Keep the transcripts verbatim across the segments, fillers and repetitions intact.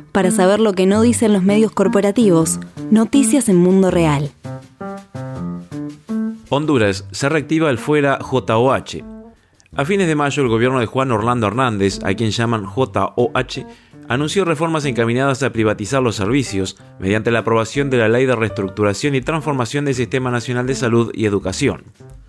Para saber lo que no dicen los medios corporativos, noticias en Mundo Real. Honduras se reactiva el fuera J O H. A fines de mayo, el gobierno de Juan Orlando Hernández, a quien llaman J O H, anunció reformas encaminadas a privatizar los servicios mediante la aprobación de la Ley de Reestructuración y Transformación del Sistema Nacional de Salud y Educación.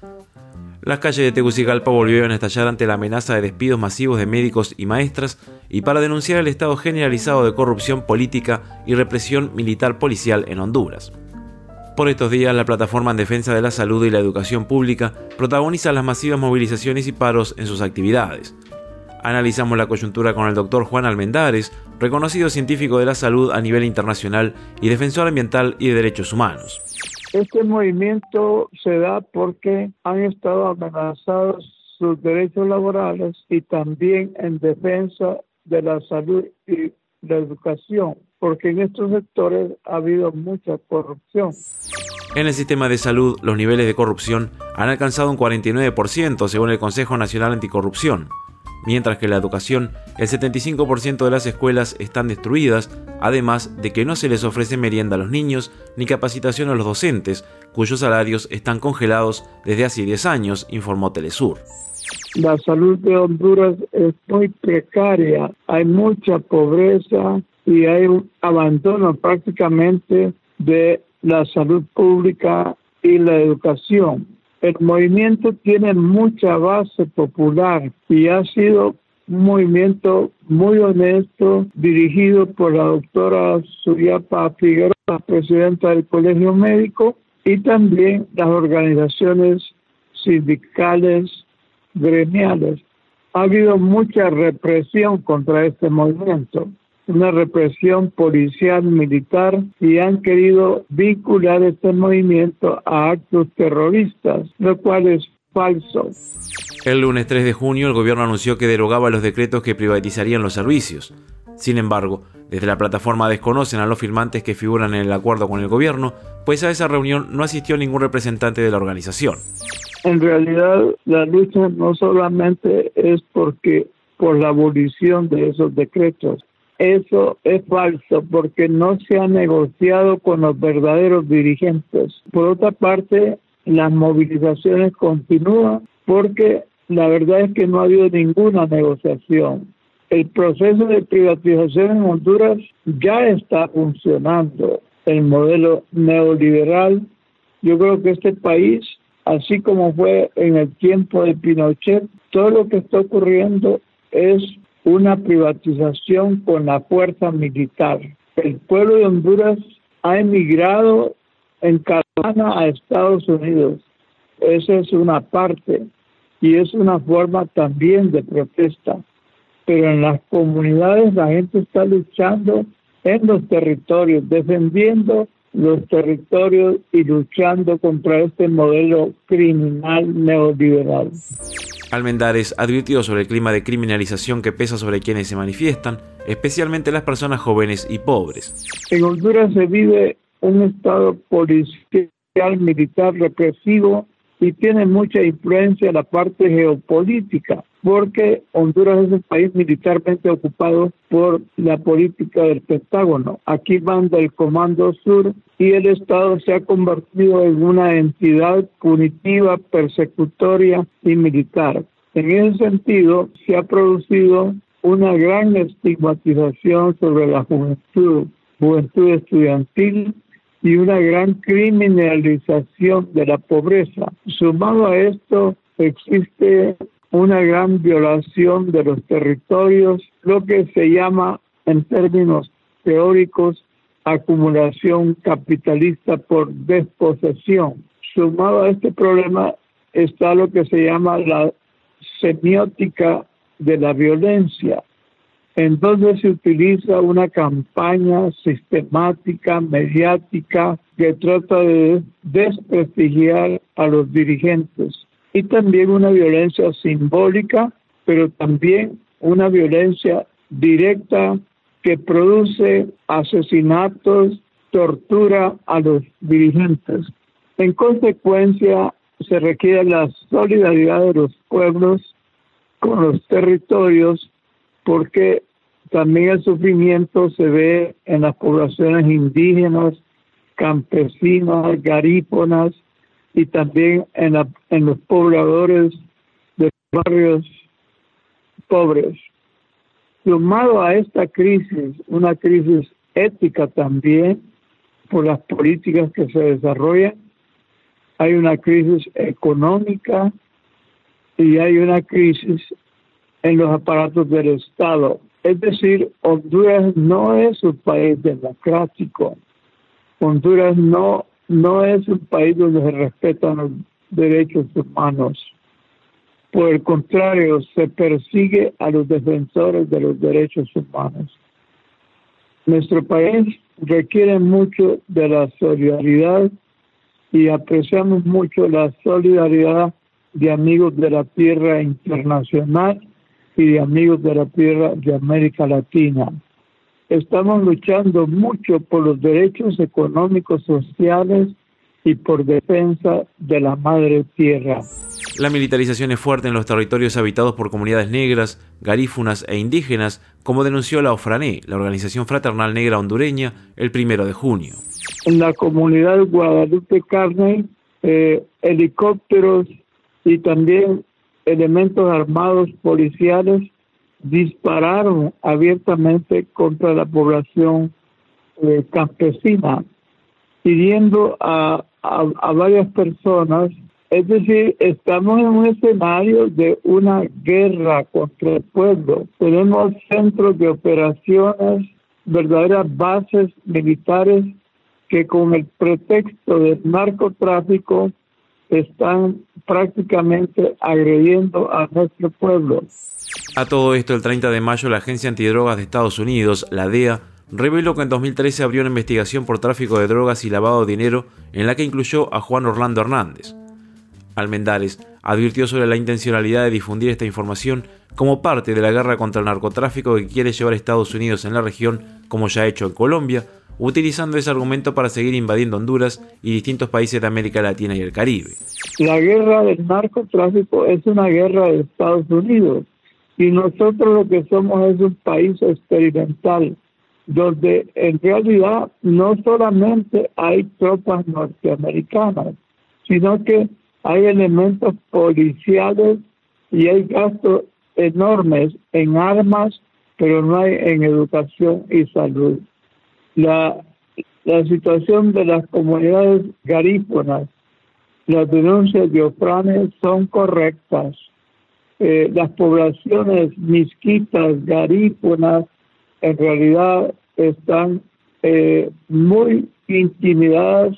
Las calles de Tegucigalpa volvieron a estallar ante la amenaza de despidos masivos de médicos y maestras y para denunciar el estado generalizado de corrupción política y represión militar policial en Honduras. Por estos días, la Plataforma en Defensa de la Salud y la Educación Pública protagoniza las masivas movilizaciones y paros en sus actividades. Analizamos la coyuntura con el doctor Juan Almendares, reconocido científico de la salud a nivel internacional y defensor ambiental y de derechos humanos. Este movimiento se da porque han estado amenazados sus derechos laborales y también en defensa de la salud y la educación, porque en estos sectores ha habido mucha corrupción. En el sistema de salud, los niveles de corrupción han alcanzado un cuarenta y nueve por ciento según el Consejo Nacional Anticorrupción, mientras que en la educación, el setenta y cinco por ciento de las escuelas están destruidas, además de que no se les ofrece merienda a los niños ni capacitación a los docentes, cuyos salarios están congelados desde hace diez años, informó Telesur. La salud de Honduras es muy precaria, hay mucha pobreza y hay un abandono prácticamente de la salud pública y la educación. El movimiento tiene mucha base popular y ha sido un movimiento muy honesto, dirigido por la doctora Suriapa Figueroa, presidenta del Colegio Médico, y también las organizaciones sindicales, gremiales. Ha habido mucha represión contra este movimiento, una represión policial, militar, y han querido vincular este movimiento a actos terroristas, lo cual es falso. El lunes tres de junio, el gobierno anunció que derogaba los decretos que privatizarían los servicios. Sin embargo, desde la plataforma desconocen a los firmantes que figuran en el acuerdo con el gobierno, pues a esa reunión no asistió ningún representante de la organización. En realidad, la lucha no solamente es porque por la abolición de esos decretos. Eso es falso porque no se ha negociado con los verdaderos dirigentes. Por otra parte, las movilizaciones continúan porque la verdad es que no ha habido ninguna negociación. El proceso de privatización en Honduras ya está funcionando. El modelo neoliberal, yo creo que este país, así como fue en el tiempo de Pinochet, todo lo que está ocurriendo es una privatización con la fuerza militar. El pueblo de Honduras ha emigrado en caravana a Estados Unidos. Esa es una parte y es una forma también de protesta. Pero en las comunidades la gente está luchando en los territorios, defendiendo los territorios y luchando contra este modelo criminal neoliberal. Almendares advirtió sobre el clima de criminalización que pesa sobre quienes se manifiestan, especialmente las personas jóvenes y pobres. En Honduras se vive un estado policial, militar, represivo y tiene mucha influencia la parte geopolítica, porque Honduras es un país militarmente ocupado por la política del Pentágono. Aquí manda el Comando Sur y el Estado se ha convertido en una entidad punitiva, persecutoria y militar. En ese sentido, se ha producido una gran estigmatización sobre la juventud, juventud estudiantil, y una gran criminalización de la pobreza. Sumado a esto, existe una gran violación de los territorios, lo que se llama, en términos teóricos, acumulación capitalista por desposesión. Sumado a este problema está lo que se llama la semiótica de la violencia. Entonces se utiliza una campaña sistemática, mediática, que trata de desprestigiar a los dirigentes. Y también una violencia simbólica, pero también una violencia directa que produce asesinatos, tortura a los dirigentes. En consecuencia, se requiere la solidaridad de los pueblos con los territorios, porque También el sufrimiento se ve en las poblaciones indígenas, campesinas, garífonas y también en, la, en los pobladores de barrios pobres. Sumado a esta crisis, una crisis ética también por las políticas que se desarrollan, hay una crisis económica y hay una crisis en los aparatos del Estado. Es decir, Honduras no es un país democrático. Honduras no, no es un país donde se respetan los derechos humanos. Por el contrario, se persigue a los defensores de los derechos humanos. Nuestro país requiere mucho de la solidaridad y apreciamos mucho la solidaridad de amigos de la tierra internacional y de amigos de la tierra de América Latina. Estamos luchando mucho por los derechos económicos, sociales y por defensa de la madre tierra. La militarización es fuerte en los territorios habitados por comunidades negras, garífunas e indígenas, como denunció la OFRANÉ, la Organización Fraternal Negra Hondureña, el primero de junio. En la comunidad Guadalupe Carney, eh, helicópteros y también elementos armados policiales dispararon abiertamente contra la población eh, campesina, hiriendo a, a, a varias personas. Es decir, estamos en un escenario de una guerra contra el pueblo. Tenemos centros de operaciones, verdaderas bases militares que con el pretexto del narcotráfico están prácticamente agrediendo a nuestro pueblo. A todo esto, el treinta de mayo, la Agencia Antidrogas de Estados Unidos, la D E A, reveló que en dos mil trece abrió una investigación por tráfico de drogas y lavado de dinero en la que incluyó a Juan Orlando Hernández. Almendares advirtió sobre la intencionalidad de difundir esta información como parte de la guerra contra el narcotráfico que quiere llevar Estados Unidos en la región, como ya ha hecho en Colombia, utilizando ese argumento para seguir invadiendo Honduras y distintos países de América Latina y el Caribe. La guerra del narcotráfico es una guerra de Estados Unidos y nosotros lo que somos es un país experimental, donde en realidad no solamente hay tropas norteamericanas, sino que hay elementos policiales y hay gastos enormes en armas, pero no hay en educación y salud. La, la situación de las comunidades garífonas, las denuncias de OFRANÉ son correctas. Eh, las poblaciones misquitas, garífonas, en realidad están eh, muy intimidadas,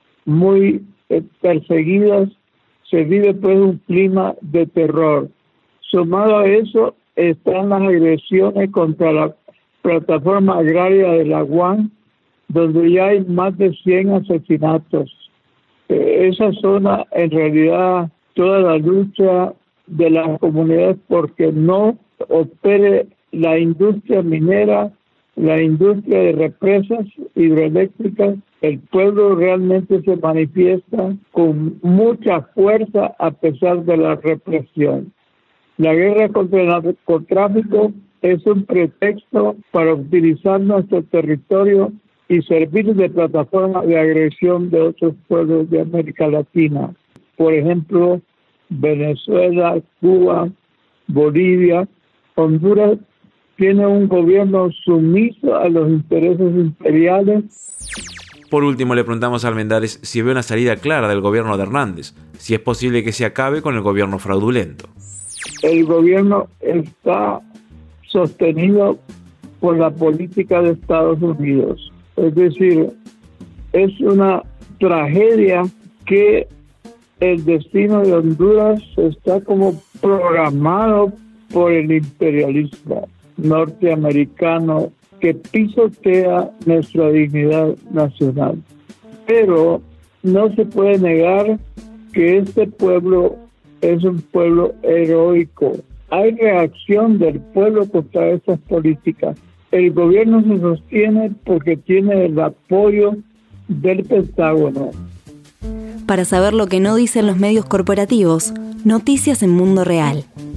muy eh, perseguidas. Se vive pues un clima de terror. Sumado a eso están las agresiones contra la plataforma agraria de la U A N, donde ya hay más de cien asesinatos. Eh, esa zona, en realidad, toda la lucha de las comunidades porque no opere la industria minera, la industria de represas hidroeléctricas, el pueblo realmente se manifiesta con mucha fuerza a pesar de la represión. La guerra contra el narcotráfico es un pretexto para utilizar nuestro territorio y servir de plataforma de agresión de otros pueblos de América Latina. Por ejemplo, Venezuela, Cuba, Bolivia. Honduras tiene un gobierno sumiso a los intereses imperiales. Por último, le preguntamos a Almendares si ve una salida clara del gobierno de Hernández, si es posible que se acabe con el gobierno fraudulento. El gobierno está sostenido por la política de Estados Unidos. Es decir, es una tragedia que el destino de Honduras está como programado por el imperialismo norteamericano que pisotea nuestra dignidad nacional. Pero no se puede negar que este pueblo es un pueblo heroico. Hay reacción del pueblo contra estas políticas. El gobierno se sostiene porque tiene el apoyo del Pentágono. Para saber lo que no dicen los medios corporativos, noticias en Mundo Real.